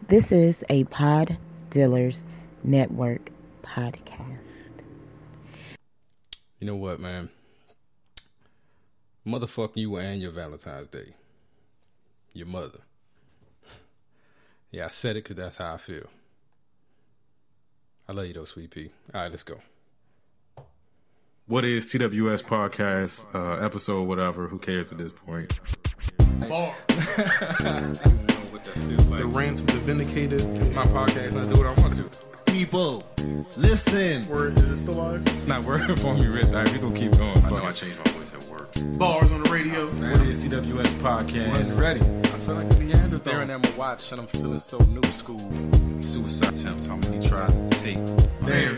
This is a Pod Dealers Network podcast. You know what, man? Motherfuck you and your Valentine's Day. Your mother. Yeah, I said it because that's how I feel. I love you though, Sweet Pea. All right, let's go. What is TWS podcast, episode, whatever, who cares at this point? Bar. The rants of the vindicated. It's my podcast and I do what I want to. People, listen. Word, is it still live? It's not working for me, Rich. All right, we gonna keep going. I know I changed my voice at work. Bars on the radio. What is TWS podcast? Ready. I feel like the end staring at my watch and I'm feeling so new school. Suicide attempts, how many tries does it take? Damn.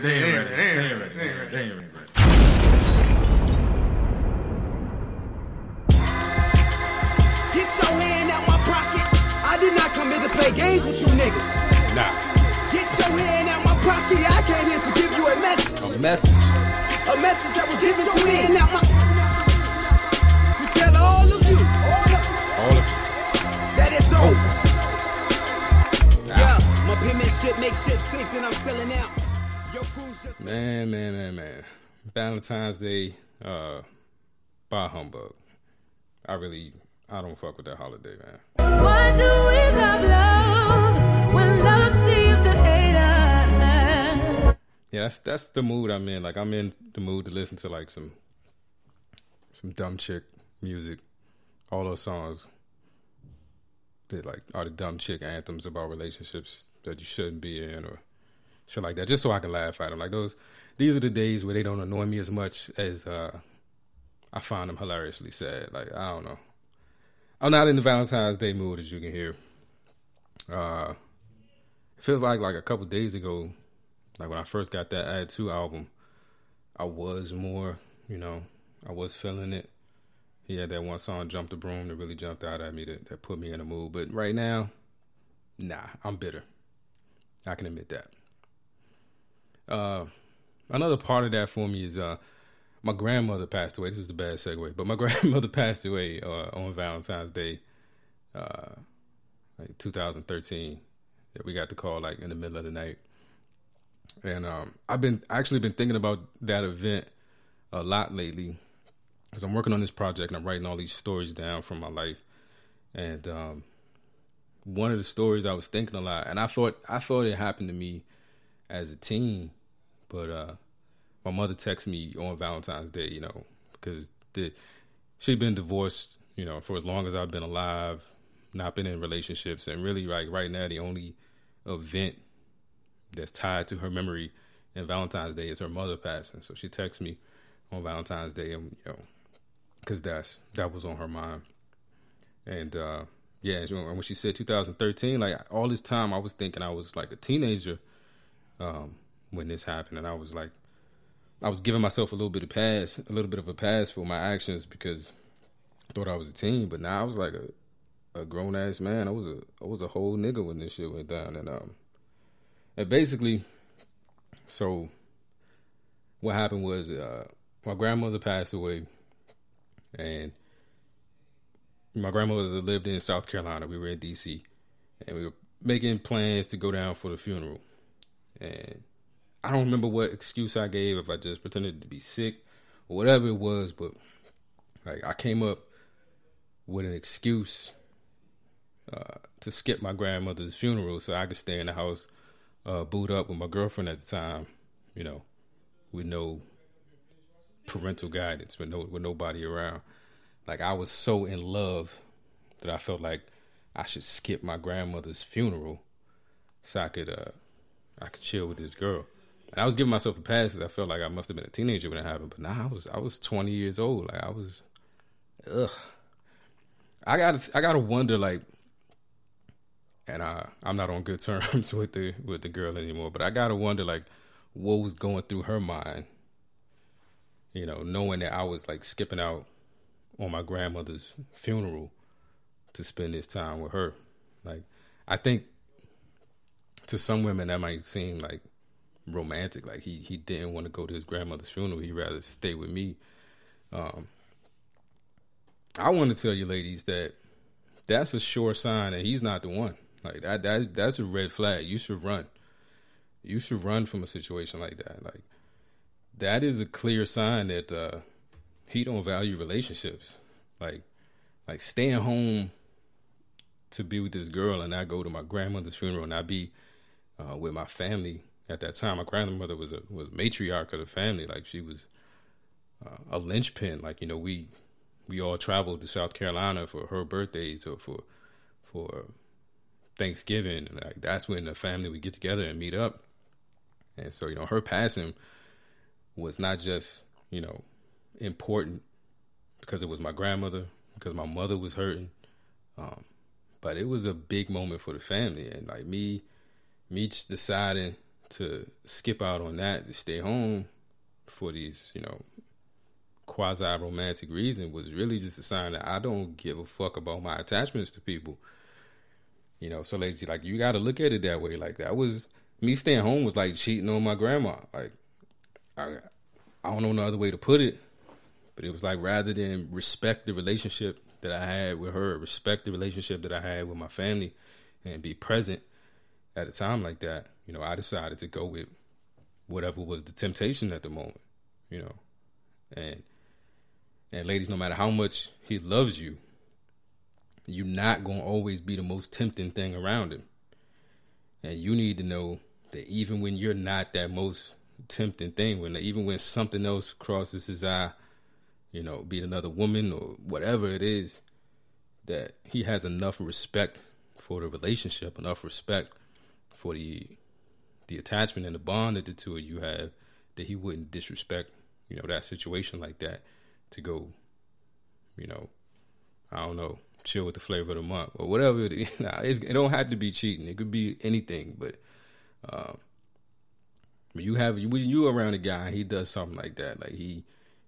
Get your hand out my pocket. I did not come here to play games with you niggas. Nah. Get your hand out my pocket. I came here to give you a message. A message. A message that was given to me. Now to tell all of you. All of you. That it's over. Yeah, my penmanship makes shit sink and I'm selling out. Your crew's just... Man. Valentine's Day, bah humbug. I don't fuck with that holiday, man. Why do we love when love seems to hate us? Yeah, that's the mood I'm in. Like, I'm in the mood to listen to like some dumb chick music. All those songs that like are the dumb chick anthems about relationships that you shouldn't be in or shit like that. Just so I can laugh at them. Like these are the days where they don't annoy me as much as I find them hilariously sad. Like, I don't know. I'm not in the Valentine's Day mood, as you can hear. It feels like a couple days ago, like when I first got that Add 2 album, I was more, I was feeling it. He had that one song, Jump the Broom, that really jumped out at me, that put me in the mood. But right now, nah, I'm bitter. I can admit that. Another part of that for me is my grandmother passed away. This is a bad segue, but my grandmother passed away on Valentine's Day, like 2013. That we got the call like in the middle of the night, and I've been thinking about that event a lot lately because I'm working on this project and I'm writing all these stories down from my life, and one of the stories I was thinking a lot, and I thought it happened to me as a teen, but my mother texted me on Valentine's Day, because she'd been divorced, for as long as I've been alive, not been in relationships. And really, like right now, the only event that's tied to her memory in Valentine's Day is her mother passing. So she texted me on Valentine's Day, and, because that was on her mind. And, when she said 2013, like all this time I was thinking I was like a teenager when this happened. And I was giving myself a little bit of a pass for my actions because I thought I was a teen, but now I was like a grown ass man. I was a whole nigga when this shit went down, and basically, so what happened was my grandmother passed away, and my grandmother lived in South Carolina. We were in DC, and we were making plans to go down for the funeral, and I don't remember what excuse I gave, if I just pretended to be sick or whatever it was, but like I came up with an excuse to skip my grandmother's funeral so I could stay in the house, boot up with my girlfriend at the time, with no parental guidance, with nobody around. Like I was so in love that I felt like I should skip my grandmother's funeral so I could chill with this girl. And I was giving myself a pass because I felt like I must have been a teenager when it happened. But now I was 20 years old. Like I was, I gotta wonder, like, and I'm not on good terms with the girl anymore. But I gotta wonder, like, what was going through her mind, knowing that I was like skipping out on my grandmother's funeral to spend this time with her. Like, I think to some women that might seem like romantic, like he didn't want to go to his grandmother's funeral, he'd rather stay with me. I want to tell you ladies that that's a sure sign that he's not the one. Like that's a red flag. You should run. You should run from a situation like that. Like that is a clear sign that he don't value relationships. Like staying home to be with this girl and I go to my grandmother's funeral and I be with my family at that time. My grandmother was matriarch of the family. Like she was a linchpin. Like, you know, we all traveled to South Carolina for her birthdays or for Thanksgiving. And like that's when the family would get together and meet up. And so, you know, her passing was not just, you know, important because it was my grandmother, because my mother was hurting. But it was a big moment for the family. And like me deciding to skip out on that, to stay home for these, you know, quasi-romantic reason was really just a sign that I don't give a fuck about my attachments to people. You know, so like you got to look at it that way. Like that was, me staying home was like cheating on my grandma. Like, I don't know no other way to put it, but it was like rather than respect the relationship that I had with her, respect the relationship that I had with my family, and be present at a time like that, you know, I decided to go with whatever was the temptation at the moment, you know. And ladies, no matter how much he loves you, you're not going to always be the most tempting thing around him. And you need to know that even when you're not that most tempting thing, even when something else crosses his eye, you know, be it another woman or whatever it is, that he has enough respect for the relationship, enough respect for the attachment and the bond that the two of you have, that he wouldn't disrespect, you know, that situation like that to go, you know, I don't know, chill with the flavor of the month or whatever it is. Nah, it don't have to be cheating. It could be anything, but when you around a guy, he does something like that, like he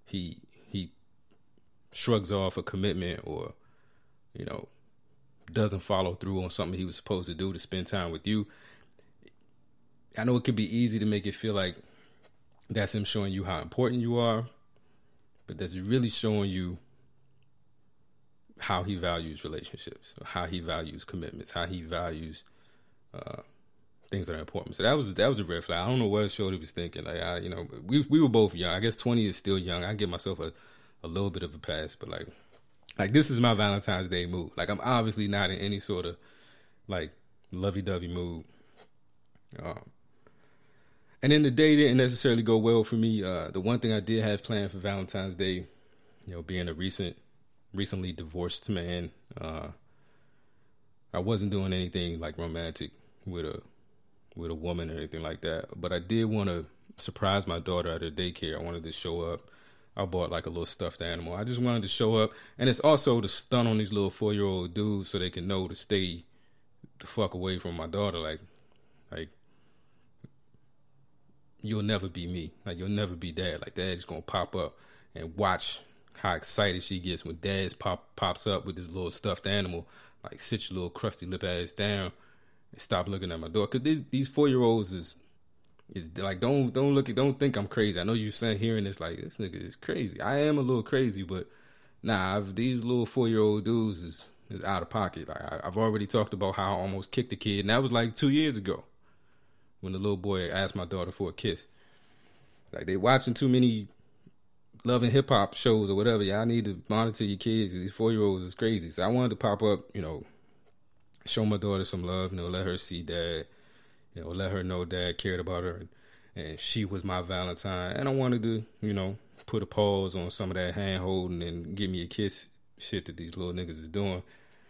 shrugs off a commitment or, you know, doesn't follow through on something he was supposed to do to spend time with you. I know it could be easy to make it feel like that's him showing you how important you are, but that's really showing you how he values relationships, how he values commitments, how he values things that are important. So that was a red flag. I don't know what Shorty was thinking. Like, you know, we were both young. I guess 20 is still young. I give myself a little bit of a pass, but like this is my Valentine's Day mood. Like, I'm obviously not in any sort of like lovey-dovey mood. And then the day didn't necessarily go well for me. The one thing I did have planned for Valentine's Day, you know, being a recently divorced man, I wasn't doing anything like romantic with a woman or anything like that. But I did want to surprise my daughter at her daycare. I wanted to show up. I bought like a little stuffed animal. I just wanted to show up. And it's also to stun on these little 4-year-old dudes so they can know to stay the fuck away from my daughter. Like you'll never be me. Like, you'll never be dad. Like, dad's gonna pop up and watch how excited she gets when dad's pops up with this little stuffed animal. Like, sit your little crusty lip ass down and stop looking at my door. Cause these 4-year-olds is like, don't think I'm crazy. I know you hearing this like, this nigga is crazy. I am a little crazy, but nah, these little 4-year-old dudes is out of pocket. Like, I've already talked about how I almost kicked a kid, and that was like 2 years ago when the little boy asked my daughter for a kiss. Like, they watching too many Love and Hip Hop shows or whatever. Y'all need to monitor your kids. These 4-year-olds is crazy. So I wanted to pop up, you know, show my daughter some love, you know, let her see dad, you know, let her know dad cared about her, and she was my Valentine. And I wanted to, you know, put a pause on some of that hand holding and give me a kiss shit that these little niggas is doing.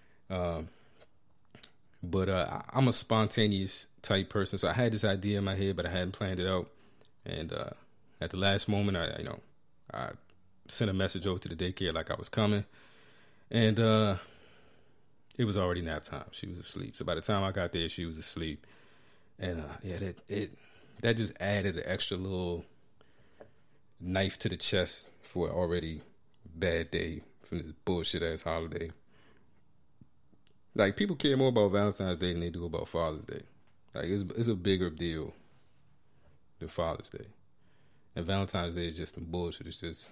But I'm a spontaneous type person, so I had this idea in my head, but I hadn't planned it out. And at the last moment, I sent a message over to the daycare like I was coming, and it was already nap time. She was asleep. So by the time I got there, she was asleep. And that just added an extra little knife to the chest for an already bad day from this bullshit ass holiday. Like, people care more about Valentine's Day than they do about Father's Day. Like, it's a bigger deal than Father's Day. And Valentine's Day is just some bullshit. It's just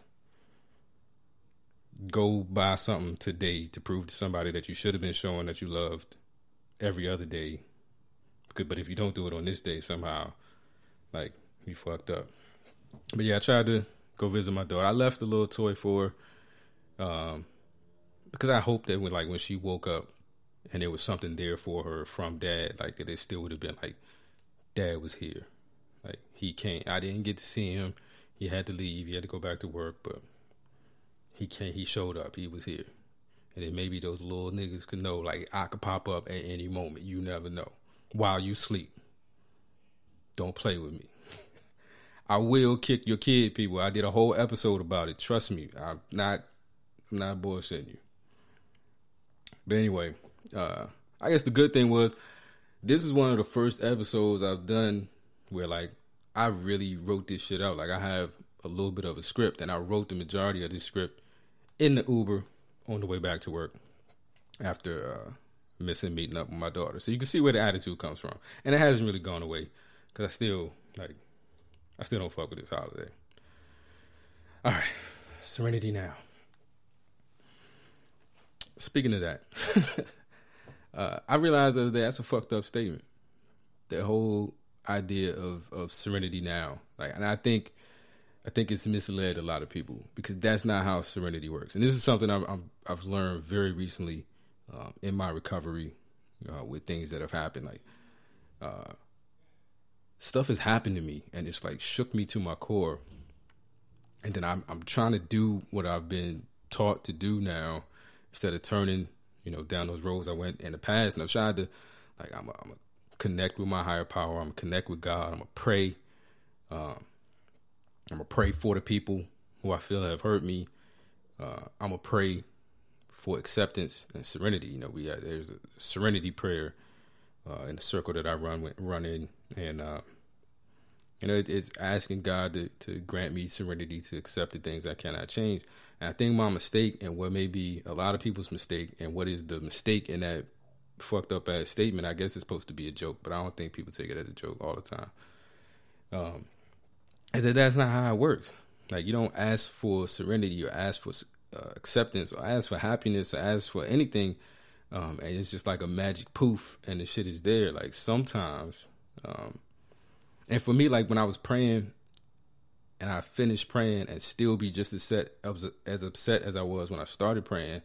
go buy something today to prove to somebody that you should have been showing that you loved every other day. But if you don't do it on this day, somehow, like, you fucked up. But yeah, I tried to go visit my daughter. I left a little toy for her, because I hoped that when she woke up and there was something there for her from Dad, like that it still would have been like, Dad was here. Like, he came. I didn't get to see him. He had to leave. He had to go back to work, but he showed up. He was here. And then maybe those little niggas could know, like, I could pop up at any moment. You never know. While you sleep. Don't play with me. I will kick your kid, people. I did a whole episode about it. Trust me. I'm not bullshitting you. But anyway, I guess the good thing was, this is one of the first episodes I've done where, like, I really wrote this shit out. Like, I have a little bit of a script, and I wrote the majority of this script in the Uber on the way back to work after missing meeting up with my daughter. So you can see where the attitude comes from. And it hasn't really gone away, because I still don't fuck with this holiday. All right, Serenity Now. Speaking of that, I realized the other day that's a fucked up statement. The whole idea of Serenity Now, like, and I think it's misled a lot of people, because that's not how serenity works. And this is something I've learned very recently in my recovery with things that have happened. Like, stuff has happened to me, and it's like shook me to my core. And then I'm trying to do what I've been taught to do now, instead of turning, down those roads I went in the past. And I've tried to, like, I'm gonna connect with my higher power. I'm gonna connect with God. I'm gonna pray. I'm gonna pray for the people who I feel have hurt me. I'm gonna pray for acceptance and serenity. There's a serenity prayer in the circle that I run in, and it's asking God to grant me serenity to accept the things I cannot change. And I think my mistake, and what may be a lot of people's mistake, and what is the mistake in that fucked up ass statement, I guess it's supposed to be a joke, but I don't think people take it as a joke all the time. Is that's not how it works. Like, you don't ask for serenity, or ask for acceptance, or ask for happiness, or ask for anything, and it's just like a magic poof, and the shit is there. Like, sometimes, and for me, like, when I was praying, and I finished praying, and still be just as upset as I was when I started praying,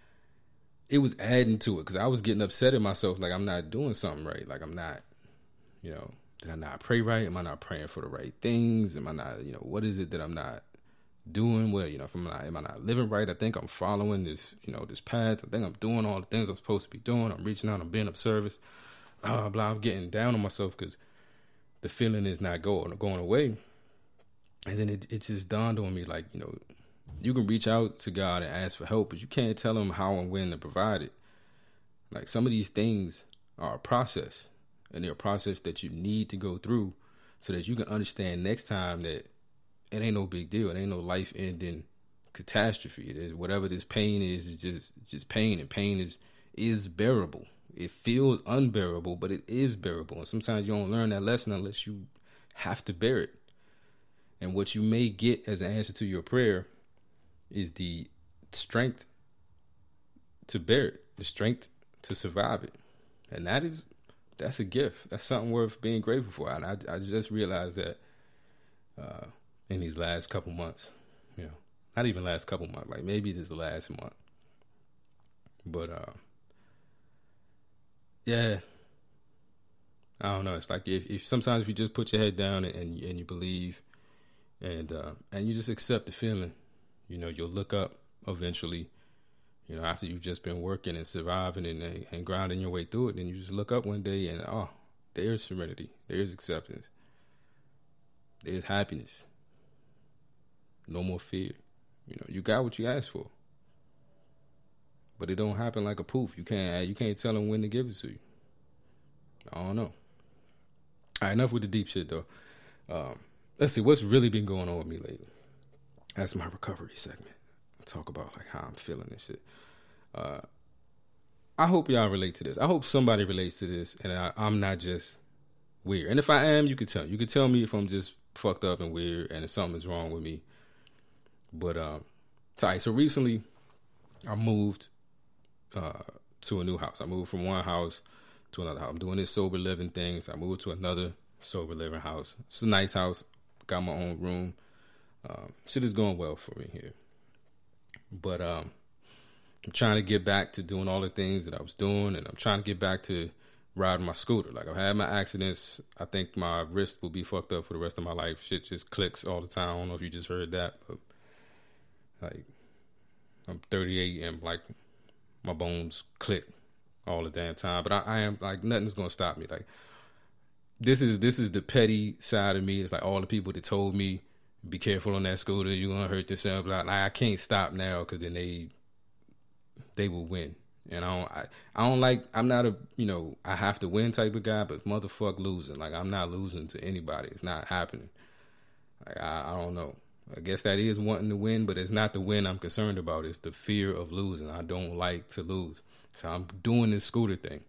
it was adding to it, because I was getting upset at myself, like, I'm not doing something right. Like, I'm not, did I not pray right? Am I not praying for the right things? Am I not, what is it that I'm not doing? Well, am I not living right? I think I'm following this, this path. I think I'm doing all the things I'm supposed to be doing. I'm reaching out. I'm being of service. Blah, blah, blah. I'm getting down on myself because the feeling is not going away. And then it just dawned on me, like, you can reach out to God and ask for help, but you can't tell him how and when to provide it. Like, some of these things are a process, and they're a process that you need to go through so that you can understand next time that it ain't no big deal. It ain't no life-ending catastrophe. It is, whatever this pain is just pain, and pain is bearable. It feels unbearable, but it is bearable. And sometimes you don't learn that lesson unless you have to bear it. And what you may get as an answer to your prayer is the strength to bear it, the strength to survive it. And that's a gift. That's something worth being grateful for. And I just realized that in these last couple months, not even last couple months, like maybe this is the last month. But yeah, I don't know. It's like if sometimes if you just put your head down and you believe, and you just accept the feeling, you'll look up eventually. After you've just been working and surviving and grinding your way through it, then you just look up one day and, there's serenity. There's acceptance. There's happiness. No more fear. You got what you asked for. But it don't happen like a poof. You can't tell them when to give it to you. I don't know. All right, enough with the deep shit, though. Let's see, what's really been going on with me lately? That's my recovery segment. I talk about, like, how I'm feeling and shit. I hope y'all relate to this. I hope somebody relates to this, and I'm not just weird. And if I am, you could tell. You could tell me if I'm just fucked up and weird, and if something's wrong with me. But so recently, I moved to a new house. I moved from one house to another house. I'm doing this sober living thing, so I moved to another sober living house. It's a nice house, got my own room. Shit is going well for me here. But I'm trying to get back to doing all the things that I was doing, and I'm trying to get back to riding my scooter. Like, I've had my accidents. I think my wrist will be fucked up for the rest of my life. Shit just clicks all the time. I don't know if you just heard that, but like, I'm 38 and like my bones click all the damn time. But I am like, nothing's gonna stop me. Like, this is the petty side of me. It's like all the people that told me, be careful on that scooter, you're gonna hurt yourself. Like, I can't stop now, because then they will win. And I don't like, I'm not a, I have to win type of guy, but motherfuck losing. Like, I'm not losing to anybody. It's not happening. Like, I don't know. I guess that is wanting to win, but it's not the win I'm concerned about. It's the fear of losing. I don't like to lose. So I'm doing this scooter thing.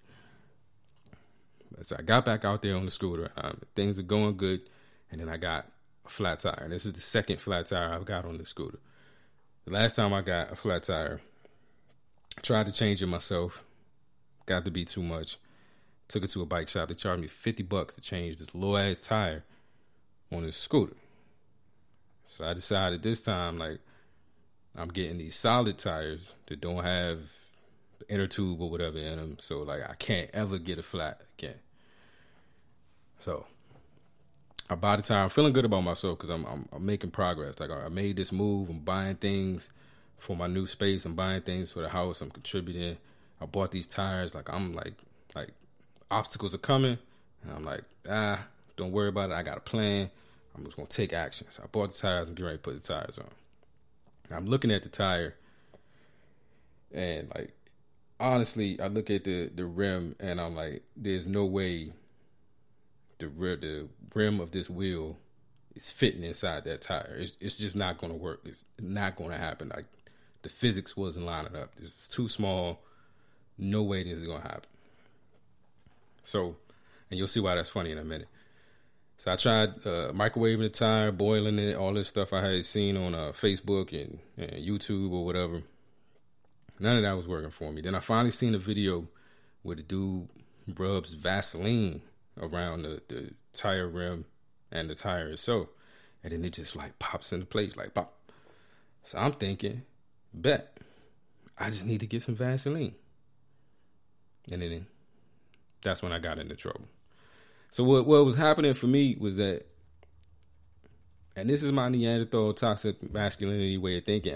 So I got back out there on the scooter. Things are going good. And then I got a flat tire. And this is the second flat tire I've got on the scooter. The last time I got a flat tire, tried to change it myself. Got to be too much. Took it to a bike shop. They charged me $50 to change this little ass tire on this scooter. So I decided this time, like, I'm getting these solid tires that don't have the inner tube or whatever in them. So, like, I can't ever get a flat again. So I bought the tire. I'm feeling good about myself because I'm making progress. Like, I made this move. I'm buying things for my new space. I'm buying things for the house. I'm contributing. I bought these tires. Like, I'm like obstacles are coming. And I'm like, don't worry about it. I got a plan. I'm just going to take action. So I bought the tires. I'm getting ready to put the tires on. And I'm looking at the tire. And, like, honestly, I look at the rim and I'm like, there's no way the rim of this wheel is fitting inside that tire. It's just not going to work. It's not going to happen. Like, the physics wasn't lining up. It's too small. No way this is going to happen. So, and you'll see why that's funny in a minute. So I tried microwaving the tire, boiling it, all this stuff I had seen on Facebook and YouTube or whatever. None of that was working for me. Then I finally seen a video where the dude rubs Vaseline around the tire rim and the tire itself. And then it just, like, pops into place, like, pop. So I'm thinking, bet, I just need to get some Vaseline. And then that's when I got into trouble. So what was happening for me was that, and this is my Neanderthal toxic masculinity way of thinking,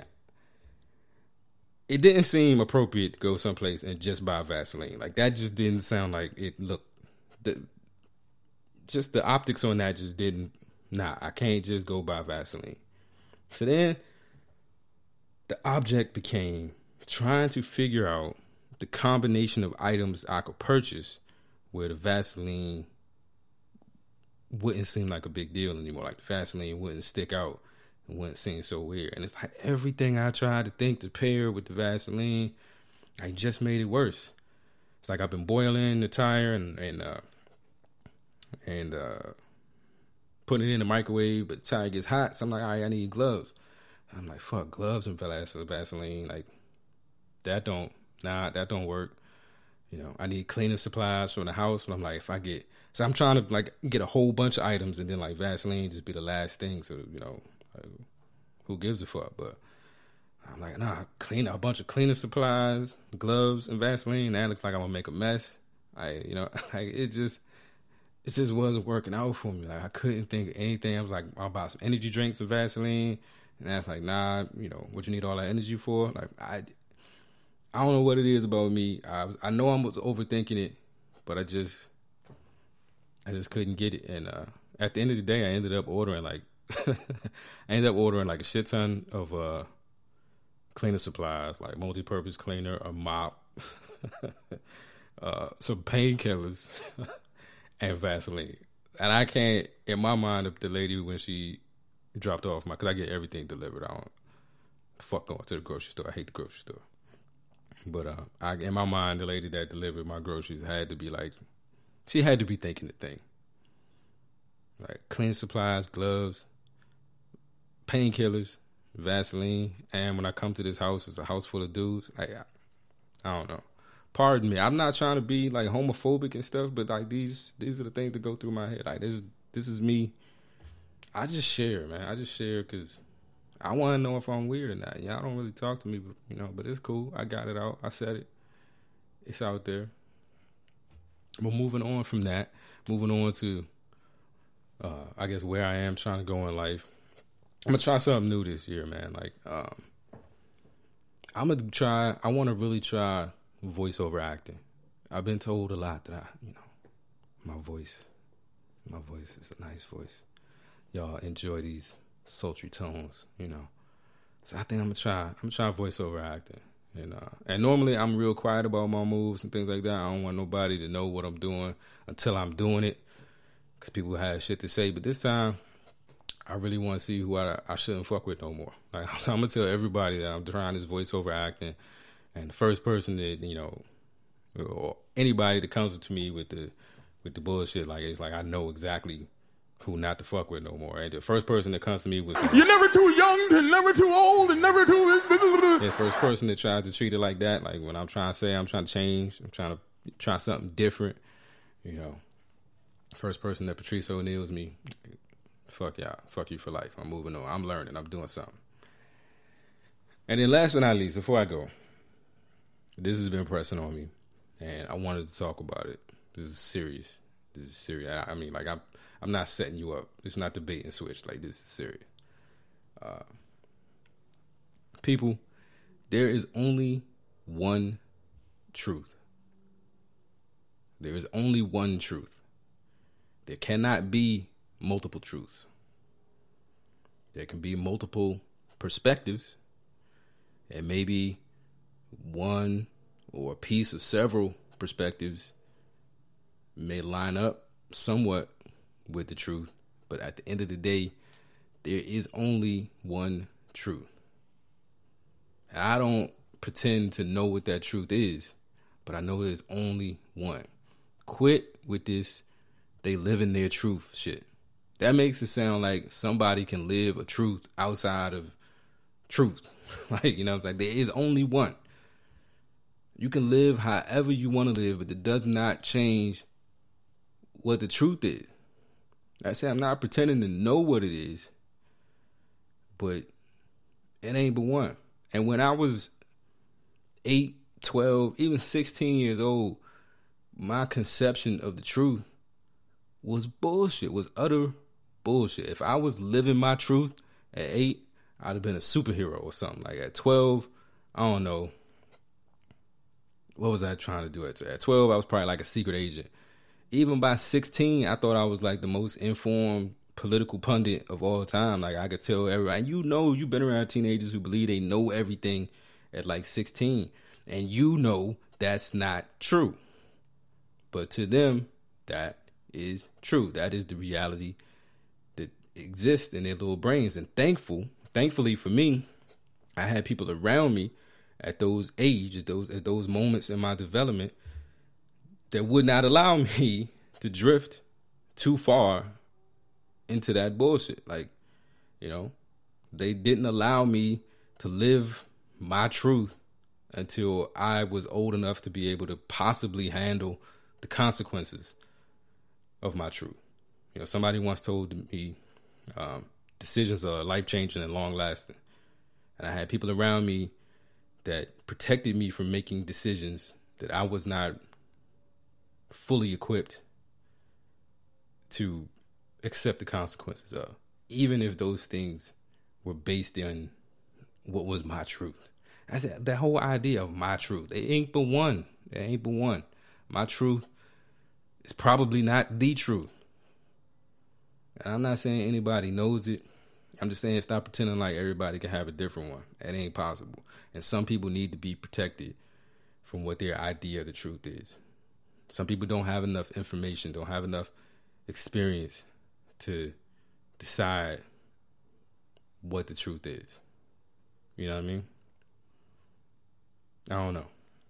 it didn't seem appropriate to go someplace and just buy Vaseline. Like, that just didn't sound like it looked, just the optics on that just didn't, I can't just go buy Vaseline. So then the object became trying to figure out the combination of items I could purchase where the Vaseline wouldn't seem like a big deal anymore. Like, the Vaseline wouldn't stick out and wouldn't seem so weird. And it's like everything I tried to think to pair with the Vaseline, I just made it worse. It's like I've been boiling the tire and putting it in the microwave, but the tire gets hot. So I'm like, all right, I need gloves. I'm like, fuck, gloves and Vaseline. Like, that don't work. I need cleaning supplies from the house. And I'm like, so I'm trying to, like, get a whole bunch of items and then, like, Vaseline just be the last thing. So, like, who gives a fuck? But I'm like, clean a bunch of cleaning supplies, gloves, and Vaseline. That looks like I'm gonna make a mess. It just wasn't working out for me. Like, I couldn't think of anything. I was like, I'll buy some energy drinks and Vaseline. And that's like, what you need all that energy for? Like, I don't know what it is about me. I know I was overthinking it, but I just couldn't get it. And at the end of the day, I ended up ordering like a shit ton of cleaner supplies, like multi-purpose cleaner, a mop, some painkillers, and Vaseline. And I can't, in my mind, the lady when she dropped off because I get everything delivered. I don't fuck going to the grocery store. I hate the grocery store. But in my mind, the lady that delivered my groceries had to be like, she had to be thinking the thing. Like cleaning supplies, gloves, painkillers, Vaseline. And when I come to this house, it's a house full of dudes. Like, I don't know. pardon me. I'm not trying to be like homophobic and stuff, but like these are the things that go through my head. Like this is me. I just share, man. I just share because I want to know if I'm weird or not. Y'all don't really talk to me, but it's cool. I got it out. I said it. It's out there. But moving on from that, moving on to, I guess where I am trying to go in life. I'm gonna try something new this year, man. Like, I want to really try voiceover acting. I've been told a lot that my voice is a nice voice. Y'all enjoy these sultry tones, So I think I'm gonna try voiceover acting. And normally I'm real quiet about my moves and things like that. I don't want nobody to know what I'm doing until I'm doing it, because people have shit to say. But this time, I really want to see who I shouldn't fuck with no more. Like, I'm gonna tell everybody that I'm trying this voiceover acting, and the first person that or anybody that comes up to me with the bullshit, like it's like I know exactly who not to fuck with no more. And the first person that comes to me with You're never too young and never too old and never too... The first person that tries to treat it like that, like when I'm trying to say I'm trying to change, I'm trying to try something different, first person that Patrice O'Neal's me, fuck y'all, fuck you for life. I'm moving on. I'm learning. I'm doing something. And then last but not least, before I go, this has been pressing on me, and I wanted to talk about it. This is serious. I mean, like I'm not setting you up. It's not the bait and switch. Like, this is serious. People, there is only one truth. There is only one truth. There cannot be multiple truths. There can be multiple perspectives, and maybe one or a piece of several perspectives may line up somewhat with the truth, but at the end of the day, there is only one truth. And I don't pretend to know what that truth is, but I know there's only one. Quit with this they live in their truth shit. That makes it sound like somebody can live a truth outside of truth. Like, what I'm saying? There is only one. You can live however you want to live, but it does not change what the truth is. I say I'm not pretending to know what it is, but it ain't but one. And when I was 8, 12, even 16 years old, my conception of the truth was bullshit, was utter bullshit. If I was living my truth at 8, I'd have been a superhero or something. Like at 12, I don't know. What was I trying to do at 12? I was probably like a secret agent. Even by 16, I thought I was like the most informed political pundit of all time. Like, I could tell everybody. You've been around teenagers who believe they know everything at like 16. And that's not true. But to them, that is true. That is the reality that exists in their little brains. And thankfully for me, I had people around me at those ages, at those moments in my development, that would not allow me to drift too far into that bullshit. Like, they didn't allow me to live my truth until I was old enough to be able to possibly handle the consequences of my truth. Somebody once told me, decisions are life-changing and long-lasting. And I had people around me that protected me from making decisions that I was not fully equipped to accept the consequences of, even if those things were based on what was my truth. I said, that whole idea of my truth, it ain't but one. My truth is probably not the truth. And I'm not saying anybody knows it. I'm just saying stop pretending like everybody can have a different one. It ain't possible. And some people need to be protected from what their idea of the truth is. Some people don't have enough information, don't have enough experience to decide what the truth is. You know what I mean? I don't know.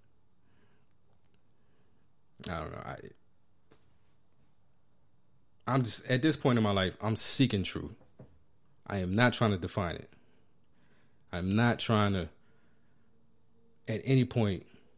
I'm just, at this point in my life, I'm seeking truth. I am not trying to define it. I'm not trying to, at any point,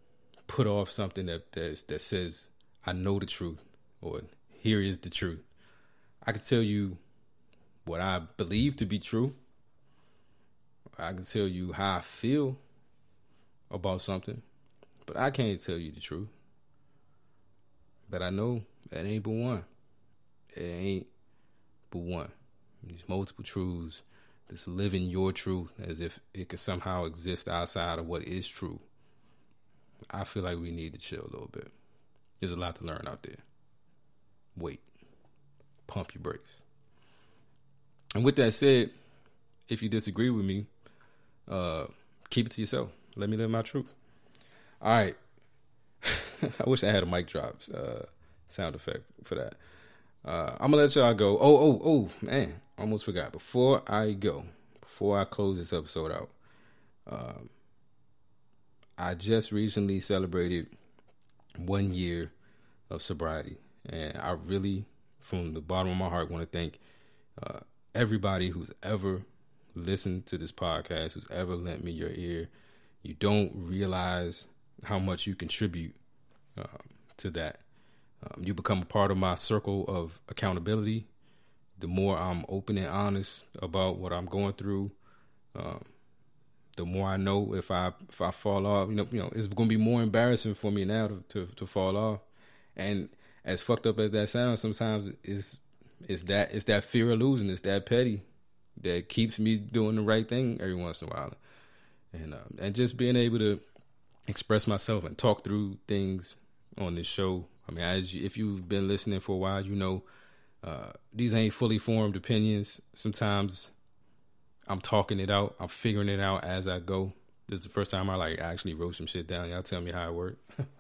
put off something that says I know the truth or here is the truth. I can tell you what I believe to be true. I can tell you how I feel about something, but I can't tell you the truth. But I know that ain't but one. It ain't but one. These multiple truths, this living your truth as if it could somehow exist outside of what is true. I feel like we need to chill a little bit. There's a lot to learn out there. Wait. Pump your brakes. And with that said, if you disagree with me, keep it to yourself. Let me live my truth. All right. I wish I had a mic drop sound effect for that. I'm going to let y'all go. Oh, man. Almost forgot. Before I close this episode out, I just recently celebrated 1 year of sobriety. And I really, from the bottom of my heart, want to thank everybody who's ever listened to this podcast, who's ever lent me your ear. You don't realize how much you contribute to that. You become a part of my circle of accountability. The more I'm open and honest about what I'm going through, the more I know if I fall off. You know, it's going to be more embarrassing for me now to fall off. And as fucked up as that sounds, sometimes it's that fear of losing. It's that petty that keeps me doing the right thing every once in a while, and just being able to express myself and talk through things on this show. I mean, if you've been listening for a while, you know these ain't fully formed opinions. Sometimes I'm talking it out. I'm figuring it out as I go. This is the first time I actually wrote some shit down. Y'all tell me how it worked.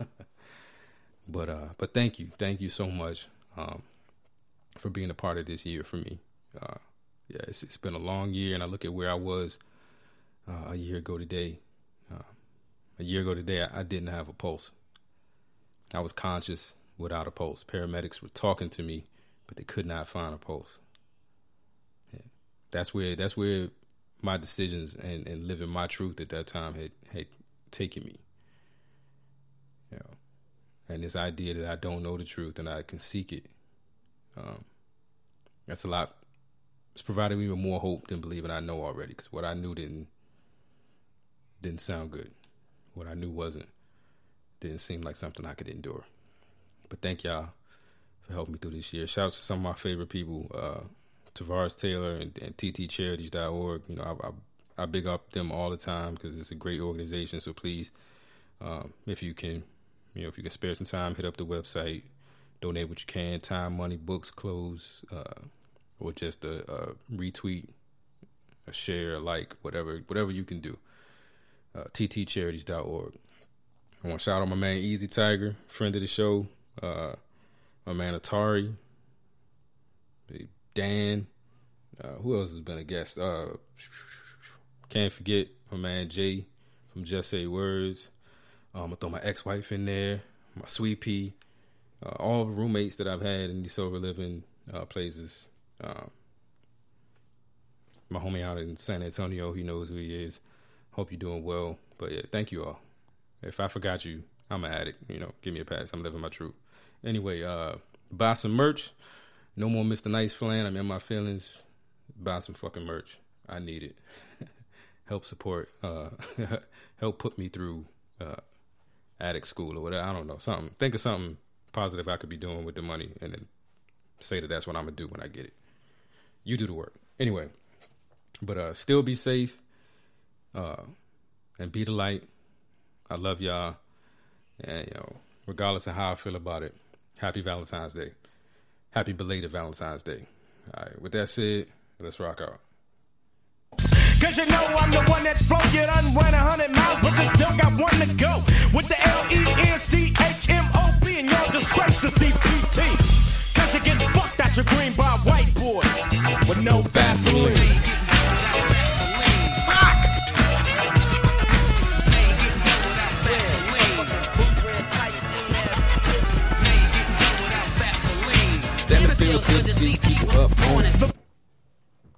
But thank you so much for being a part of this year for me. Yeah, it's been a long year, and I look at where I was a year ago today. A year ago today, I didn't have a pulse. I was conscious without a pulse. Paramedics were talking to me, but they could not find a pulse. Yeah. That's where my decisions and living my truth at that time had taken me. You know, and this idea that I don't know the truth and I can seek it. That's a lot. It's provided me with more hope than believing I know already. Because what I knew didn't sound good. What I knew didn't seem like something I could endure. But thank y'all for helping me through this year. Shout out to some of my favorite people, Tavares Taylor and TTCharities.org. You know, I big up them all the time because it's a great organization. So please, if you can spare some time, hit up the website, donate what you can, time, money, books, clothes, or just a retweet, a share, a like, whatever you can do. TTCharities.org. I want to shout out my man Easy Tiger, friend of the show. My man Atari, Dan. Who else has been a guest? Can't forget my man Jay from Just Say Words. I'm gonna throw my ex-wife in there, my sweet pea, all the roommates that I've had in these sober living places. My homie out in San Antonio, he knows who he is. Hope you're doing well. But yeah, thank you all. If I forgot you, I'm an addict. You know, give me a pass. I'm living my truth. Anyway, buy some merch. No more Mr. Nice Flan. I'm in my feelings. Buy some fucking merch. I need it. Help support. Help put me through addict school or whatever. I don't know. Something. Think of something positive I could be doing with the money and then say that that's what I'm going to do when I get it. You do the work. Anyway. But still be safe. And be the light. I love y'all. And, regardless of how I feel about it, happy Valentine's Day. Happy belated Valentine's Day. All right. With that said, let's rock out. Cause you know I'm the one that broke you done went 100 miles, but you still got